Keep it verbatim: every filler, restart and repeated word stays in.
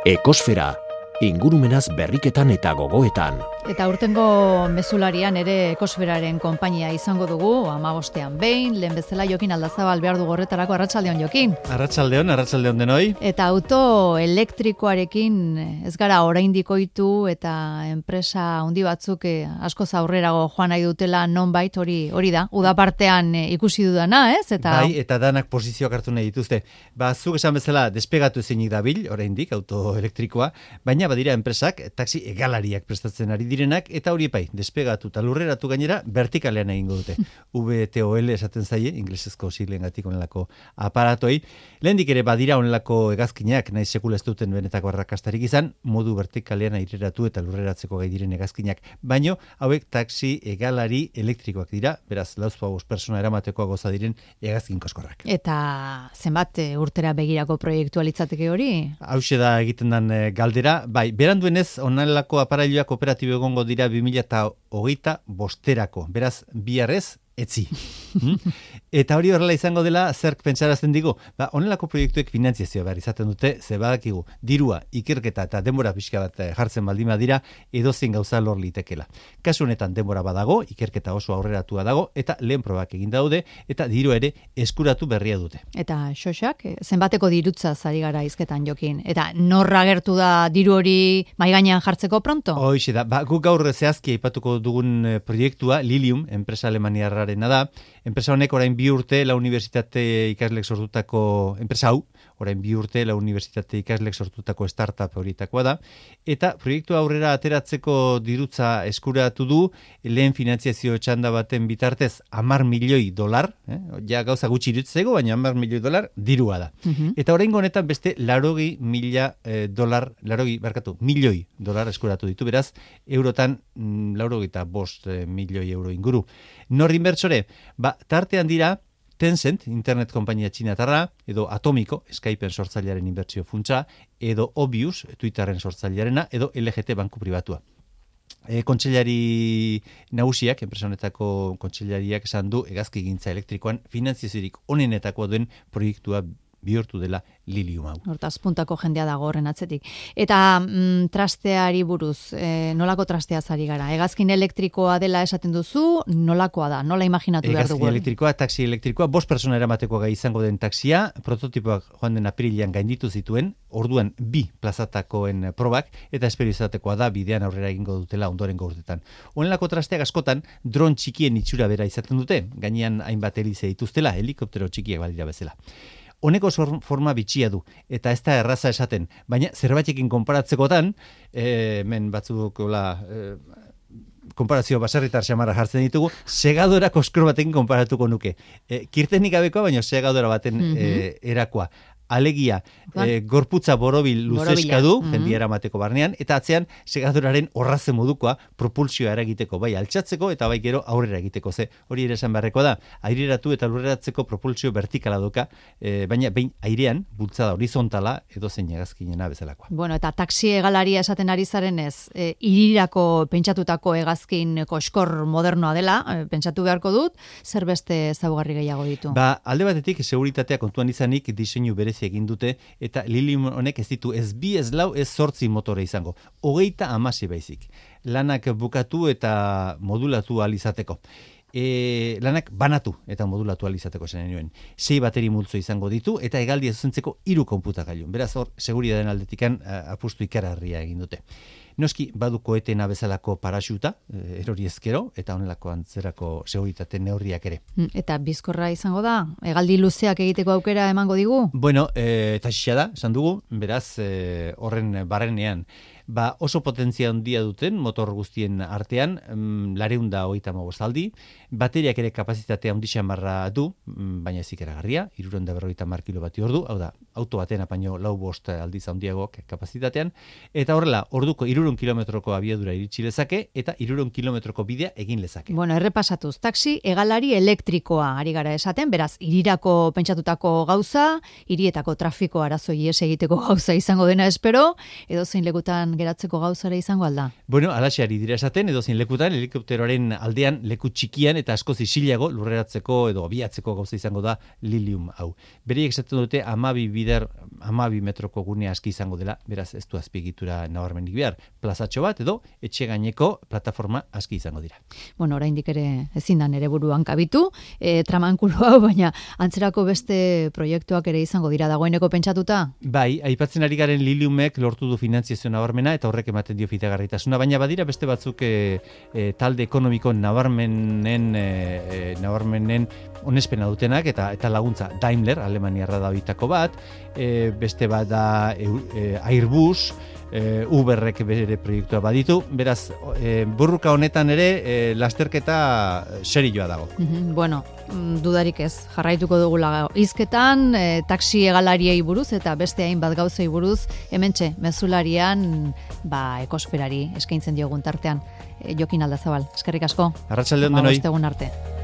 Ekosfera, ingurumenaz berriketan eta gogoetan. Eta urtengo mezularian ere ekosferaren konpainia izango dugu, hamabostean behin, lehen bezala Jokin Aldazabal behar du gorretarako. Arratsaldeon, Jokin. Arratsaldeon, arratsaldeon denoi. Eta auto elektrikoarekin ez gara oraindik ohitu eta enpresa handi batzuk eh, askoz aurrerago joan nahi dutela nonbait, hori hori da. Uda partean eh, ikusi dudana, ez? Eta bai, eta danak posizioak hartu nahi dituzte. Ba, zuk esan bezala despegatu ezinik dabil, oraindik auto elektrikoa, baina badira enpresak taxi hegalariak prestatzen ari direnak, eta hori epai, despegatu eta lurreratu gainera vertikalean egingo dute. V T O L esaten zaie, inglesezko siglengatik onelako aparatoi. Lehendik ere badira onelako hegazkinak, nahi sekula ez duten benetako arrakastarik izan, modu vertikalean aireratu eta lurreratzeko gai diren hegazkinak. Baino, hauek taxi hegalari elektrikoak dira, beraz, lauzpa bost persona eramatekoa goza diren hegazkin koskorrak. Eta zenbat eh, urtera begirako proiektua litzateke hori? Hauxe da egiten den eh, galdera, bai, beranduenez onelako aparailoak operatibo egongo dira bi mila hogeita bosterako, beraz, biharrez, etzi. Hmm? Eta hori horrela izango dela, zerk pentsarazten digu, ba, onelako proiektuek finantziazioa behar izaten dute, ze badakigu, dirua, ikerketa eta denbora pixka bat jartzen baldima dira, edozein gauza lor litekela. Kasu honetan denbora badago, ikerketa oso aurreratua dago, eta lehen probak egin daude, eta diru ere eskuratu berria dute. Eta xoxak, zenbateko dirutza zari gara hizketan, Jokin? Eta norra gertu da diru hori maigainean jartzeko pronto? Hoixe da, ba, guk gaur zehazki aipatuko dugun proiektua, Lilium, enpresa alemaniarrarena da. Enpresa honek orain bi urte la unibertsitate ikaslek sortutako, enpresa hau, orain bi urte la unibertsitate ikaslek sortutako startup horietakoa da, eta proiektu aurrera ateratzeko dirutza eskuratu du, lehen finantziazio txanda baten bitartez hamar milioi dolar, eh? ja gauza gutxi irutzeko, baina hamar milioi dolar dirua da. Uh-huh. Eta oraingo honetan beste larogi mila eh, dolar, larogi, barkatu, milioi dolar eskuratu ditu, beraz, eurotan mm, larogi eta bost eh, milioi euro inguru. Nor inbertsore? Ba, tartean dira Tencent, internet konpainia txinatarra, edo Atomiko, Skypeen sortzailearen inbertsio funtsa, edo Obius, Twitterren sortzailearena, edo L G T banku pribatua. E, kontseilari nagusiak, enpresa honetako kontseilariak esan du, hegazkigintza elektrikoan finantziaziorik onenetako duen proiektua bihurtu dela Lilium hau. Hortaz puntako jendea dago horren atzetik. Eta mm, trasteari buruz, e, nolako trastea zari gara? Hegazkin elektrikoa dela esaten duzu, nolakoa da? Nola imaginatu behar dugu? Hegazkin elektrikoa, taxi elektrikoa, bost persona eramateko gai izango den taxia, prototipoak joan den apirilean gainditu zituen, orduan bi plazatakoen probak, eta espero izatekoa da bidean aurrera egingo dutela ondorengo urtetan. Honelako trasteak askotan, dron txikien itxura bera izaten dute, gainean hainbat helize dituztela, helikoptero txikiak balira bezala. Honeko forma bitxia du, eta ez da erraza esaten, baina zerbaitekin konparatzekotan, e, men batzuk ola, e, konparazio baserritar xamarra jartzen ditugu, segadora koskor batekin konparatuko nuke. E, kirtenik gabekoa, baina segadora baten mm-hmm. e, erakoa. Alegia, e, gorputza borobil luzeska du, mm-hmm. jendia eramateko barnean, eta atzean segadoraren orraze modukoa propulsioa eragiteko, bai altxatzeko eta bai gero aurrera egiteko, ze hori ere esan beharreko da, aireratu eta lurreratzeko propulsio vertikala doka, e, baina behin airean, bultzada horizontala edo zein hegazkinena bezalakoa. Bueno, eta taxi hegalaria esaten ari zaren ez, e, irirako pentsatutako hegazkin koskor modernoa dela, e, pentsatu beharko dut, zer beste ezaugarri gehiago ditu? Ba, alde batetik seguritatea kontuan izanik diseinu berezi egin dute, eta Lilium honek ez ditu ez bi, ez lau, ez zortzi motore izango. Hogeita amasi baizik. Lanak bukatu eta modulatu alizateko. E, lanak banatu eta modulatu alizateko zen nioen. Sei bateri multzo izango ditu, eta hegaldia zuzentzeko hiru konputagailun. Beraz hor, seguridadeen aldetikan apustu ikararria egin dute. Noski, badu koetena bezalako paraxuta, erori ezkero, eta honelako antzerako seguritate neurriak ere. Eta bizkorra izango da? Hegaldi luzeak egiteko aukera emango digu? Bueno, e, eta xixia da, esan dugu, beraz, e, horren barrenean, ba oso potentzia handia duten motor guztien artean, mm, lareun da hogeita hamabost aldi, bateriak ere kapazitatea handi xamarra du, mm, baina ez ikaragarria, hirurehun eta berrogeita hamar kilowatio ordu, hau da, auto baten apaino lau bost aldiz handiagok kapazitatean, eta horrela, orduko hirurehun kilometroko abiadura iritsi lezake, eta hirurehun kilometroko bidea egin lezake. Bueno, errepasatuz, taxi hegalari elektrikoa ari gara esaten, beraz, hirirako pentsatutako gauza, hirietako trafiko arazoi ihes egiteko gauza izango dena espero, edo zein lekutan geratzeko gauzara izango alda? Bueno, alaxe ari dira esaten, edo zein lekutan, helikopteroaren aldean leku txikian eta askoz isilago lurreratzeko edo abiatzeko gauza izango da Lilium hau. Bereiek esaten dute hamabi bider hamabi metroko gune aski izango dela, beraz ez du azpiegitura nabarmenik behar. Plazatxo bat edo etxe gaineko plataforma aski izango dira. Bueno, oraindik ere ezin da nere buruan kabitu, e, tramankulu hau, baina antzerako beste proiektuak ere izango dira dagoeneko pentsatuta? Bai, aipatzen ari garen Liliumek lortu du finantziazio nabarmena eta horrek ematen dio fidagarritasuna, baina badira beste batzuk e, e, talde ekonomiko nabarmenen e, e, nabarmenen onespena dutenak eta eta laguntza Daimler, Alemaniarra da bitako bat, e, beste bat da e, e, Airbus, e, Uberrek bere proiektua baditu, beraz e, burruka honetan ere e, lasterketa serioa dago. Bueno, dudarik ez, jarraituko dugula hizketan, e, taxi hegalariei buruz eta beste hainbat gauzei buruz, hementxe, mezularian, ba, ekosferari eskaintzen diogun tartean. E, Jokin Aldazabal, eskerrik asko. Arratsalde on denoi. Egun arte.